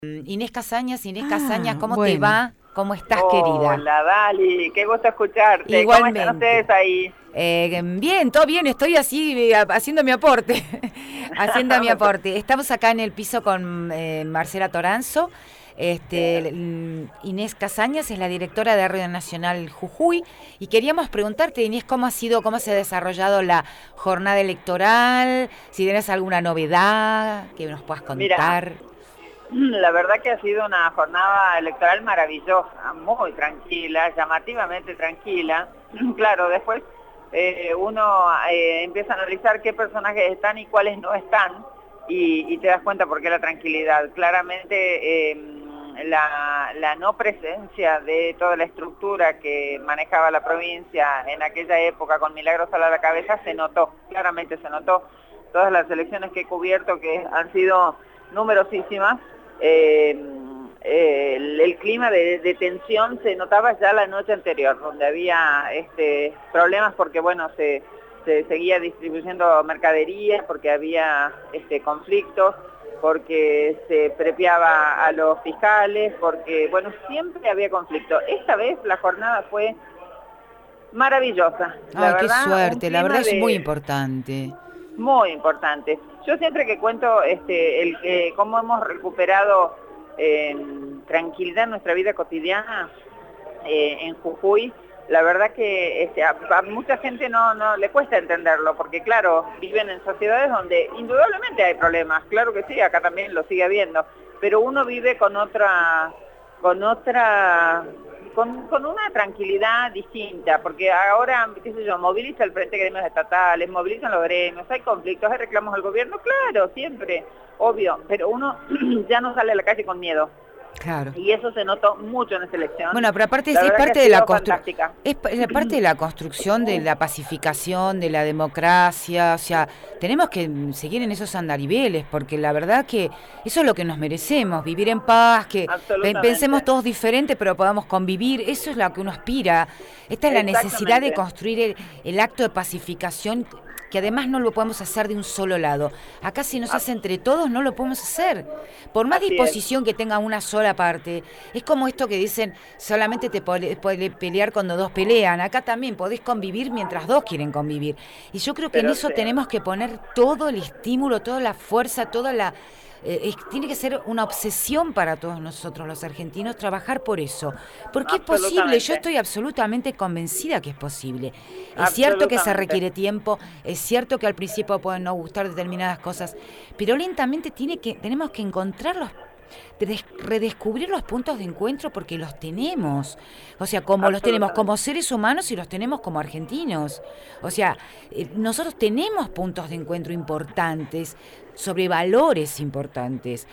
Inés Casañas, ¿cómo te Bueno. va? ¿Cómo estás, querida? Hola, Dali, qué gusto escucharte. Igualmente. ¿Cómo están ustedes ahí? Bien, todo bien, estoy así haciendo mi aporte. Haciendo mi aporte. Estamos acá en el piso con Marcela Toranzo. Inés Casañas es la directora de Radio Nacional Jujuy y queríamos preguntarte, Inés, cómo se ha desarrollado la jornada electoral, si tienes alguna novedad que nos puedas contar. Mira, la verdad que ha sido una jornada electoral maravillosa, muy tranquila, llamativamente tranquila. Claro, después uno empieza a analizar qué personajes están y cuáles no están y te das cuenta por qué la tranquilidad. Claramente la no presencia de toda la estructura que manejaba la provincia en aquella época con Milagros a la cabeza se notó, claramente se notó. Todas las elecciones que he cubierto, que han sido numerosísimas, el clima de tensión se notaba ya la noche anterior, donde había problemas porque bueno, se seguía distribuyendo mercadería, porque había conflictos, porque se prepiaba a los fiscales, porque bueno, siempre había conflicto. Esta vez la jornada fue maravillosa. Ay, qué suerte, la verdad es muy importante. Muy importante. Yo siempre que cuento cómo hemos recuperado tranquilidad en nuestra vida cotidiana en Jujuy, la verdad que a mucha gente no le cuesta entenderlo, porque claro, viven en sociedades donde indudablemente hay problemas, claro que sí, acá también lo sigue habiendo, pero uno vive con una tranquilidad distinta, porque ahora, qué sé yo, moviliza el Frente de Gremios Estatales, movilizan los gremios, hay conflictos, hay reclamos al gobierno, claro, siempre, obvio, pero uno ya no sale a la calle con miedo. Claro. Y eso se notó mucho en esta elección. Bueno, pero aparte es parte de la parte de la construcción, de la pacificación, de la democracia, o sea, tenemos que seguir en esos andariveles, porque la verdad que eso es lo que nos merecemos, vivir en paz, que pensemos todos diferente, pero podamos convivir, eso es lo que uno aspira. Esta es la necesidad de construir el acto de pacificación, que además no lo podemos hacer de un solo lado. Acá si nos hace entre todos no lo podemos hacer. Por más disposición que tenga una sola parte, es como esto que dicen, solamente te podés pelear cuando dos pelean. Acá también podés convivir mientras dos quieren convivir. Y yo creo que en eso tenemos que poner todo el estímulo, toda la fuerza, toda la... tiene que ser una obsesión para todos nosotros los argentinos trabajar por eso, porque es posible, yo estoy absolutamente convencida que es posible. Es cierto que se requiere tiempo, es cierto que al principio pueden no gustar determinadas cosas, pero lentamente tenemos que encontrarlos, redescubrir los puntos de encuentro, porque los tenemos, o sea, como los tenemos como seres humanos y los tenemos como argentinos, o sea, nosotros tenemos puntos de encuentro importantes sobre valores importantes.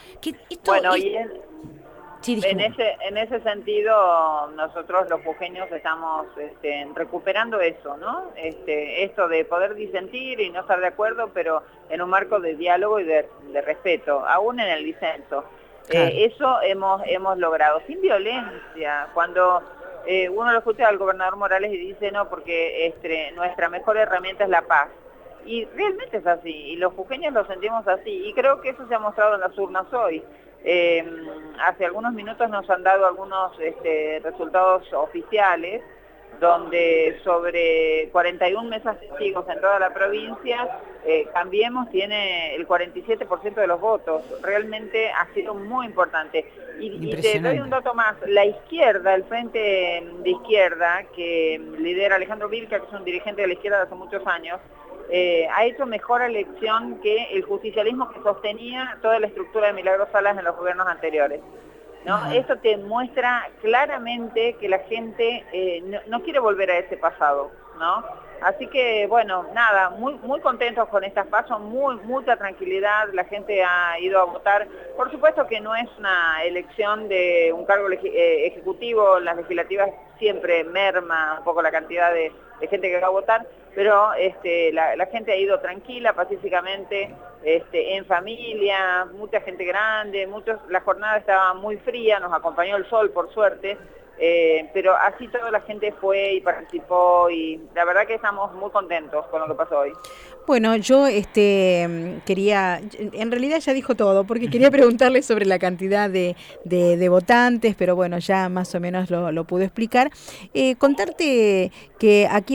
En ese sentido nosotros los jujeños estamos recuperando eso, ¿no? Esto de poder disentir y no estar de acuerdo, pero en un marco de diálogo y de respeto, aún en el disenso. Claro. Eso hemos logrado, sin violencia. Cuando uno lo escucha al gobernador Morales y dice, no, porque nuestra mejor herramienta es la paz. Y realmente es así, y los jujeños lo sentimos así, y creo que eso se ha mostrado en las urnas hoy. Hace algunos minutos nos han dado algunos resultados oficiales, donde sobre 41 mesas testigos en toda la provincia, Cambiemos tiene el 47% de los votos. Realmente ha sido muy importante. Y te doy un dato más. La izquierda, el frente de izquierda, que lidera Alejandro Vilca, que es un dirigente de la izquierda de hace muchos años, ha hecho mejor elección que el justicialismo que sostenía toda la estructura de Milagros Salas en los gobiernos anteriores, ¿no? Esto te muestra claramente que la gente no quiere volver a ese pasado, ¿no? Así que, bueno, nada, muy contentos con estas pasos, mucha tranquilidad, la gente ha ido a votar. Por supuesto que no es una elección de un cargo ejecutivo, las legislativas siempre merma un poco la cantidad de gente que va a votar, pero la gente ha ido tranquila, pacíficamente, en familia, mucha gente grande, la jornada estaba muy fría, nos acompañó el sol por suerte, pero así toda la gente fue y participó y la verdad que estamos muy contentos con lo que pasó hoy. Bueno, yo quería, en realidad ya dijo todo, porque quería preguntarle sobre la cantidad de votantes, pero bueno, ya más o menos lo pude explicar. Contarte que aquí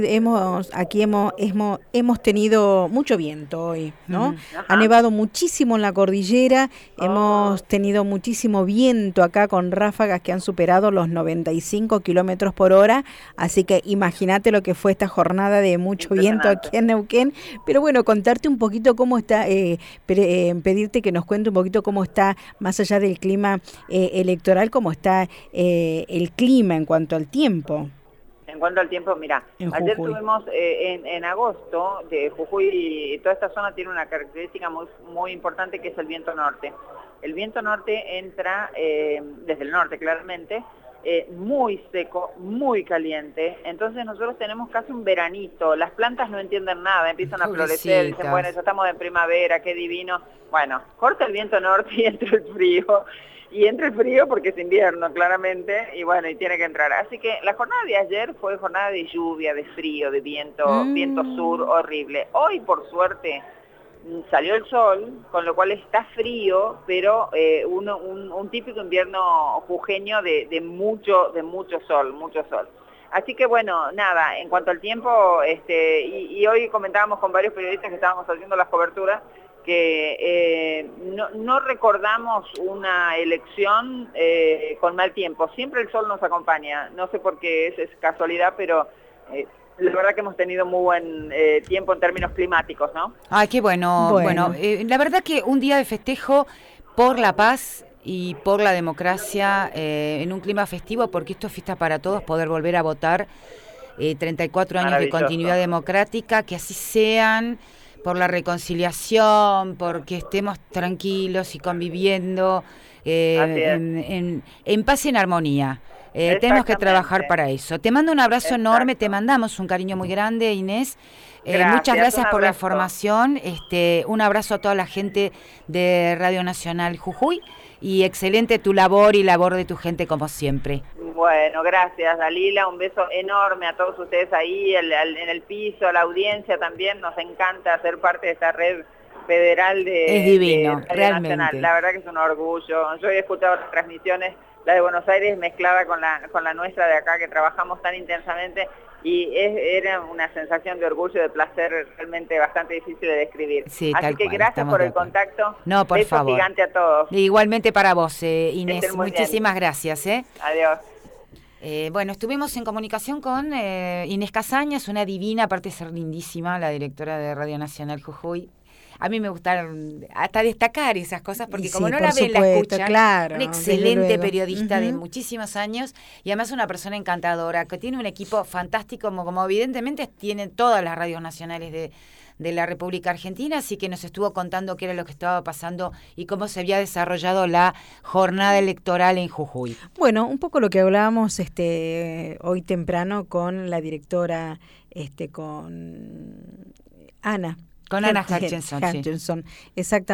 hemos tenido mucho viento hoy, ¿no? Ha nevado muchísimo en la cordillera, hemos tenido muchísimo viento acá con ráfagas que han superado los 95 kilómetros por hora, así que imagínate lo que fue esta jornada de mucho viento aquí en Neuquén. Pero bueno, contarte un poquito cómo está, pedirte que nos cuente un poquito cómo está, más allá del clima electoral, cómo está el clima en cuanto al tiempo. En cuanto al tiempo, mira, ayer tuvimos en agosto, de Jujuy, toda esta zona tiene una característica muy importante que es el viento norte. El viento norte entra desde el norte claramente, muy seco, muy caliente, entonces nosotros tenemos casi un veranito, las plantas no entienden nada, empiezan a florecer, dicen, bueno, ya estamos en primavera, qué divino. Bueno, corta el viento norte y entra el frío, y entra el frío porque es invierno claramente, y bueno, y tiene que entrar. Así que la jornada de ayer fue jornada de lluvia, de frío, de viento, viento sur horrible. Hoy, por suerte, salió el sol, con lo cual está frío, pero un típico invierno jujeño de mucho sol, mucho sol. Así que bueno, nada, en cuanto al tiempo, y hoy comentábamos con varios periodistas que estábamos haciendo las coberturas, que no recordamos una elección con mal tiempo, siempre el sol nos acompaña, no sé por qué es casualidad, pero la verdad que hemos tenido muy buen tiempo en términos climáticos, ¿no? Ay, qué bueno. Bueno, la verdad que un día de festejo por la paz y por la democracia en un clima festivo, porque esto es fiesta para todos, poder volver a votar, 34 años de continuidad democrática, que así sean, por la reconciliación, porque estemos tranquilos y conviviendo en paz y en armonía. Tenemos que trabajar para eso. Te mando un abrazo enorme, te mandamos un cariño muy grande, Inés. Muchas gracias por la información. Un abrazo a toda la gente de Radio Nacional Jujuy y excelente tu labor y labor de tu gente como siempre. Bueno, gracias Dalila, un beso enorme a todos ustedes ahí en el piso, a la audiencia también, nos encanta ser parte de esta red federal es divino, de Radio realmente. Nacional. La verdad que es un orgullo, yo he escuchado las transmisiones, la de Buenos Aires mezclada con la nuestra de acá que trabajamos tan intensamente y era una sensación de orgullo y de placer realmente bastante difícil de describir. Sí, así que gracias por el contacto. No, por beso favor. Gigante a todos. Igualmente para vos, Inés. Muchísimas gracias. Adiós. Bueno, estuvimos en comunicación con Inés Casañas, una divina, aparte de ser lindísima, la directora de Radio Nacional Jujuy. A mí me gustaron hasta destacar esas cosas, porque como no la ven, la escuchan. Claro, una excelente periodista de muchísimos años y además una persona encantadora, que tiene un equipo fantástico, como evidentemente tienen todas las radios nacionales de la República Argentina, así que nos estuvo contando qué era lo que estaba pasando y cómo se había desarrollado la jornada electoral en Jujuy. Bueno, un poco lo que hablábamos hoy temprano con la directora, con Ana. Con Ana Hutchinson, sí. Exactamente.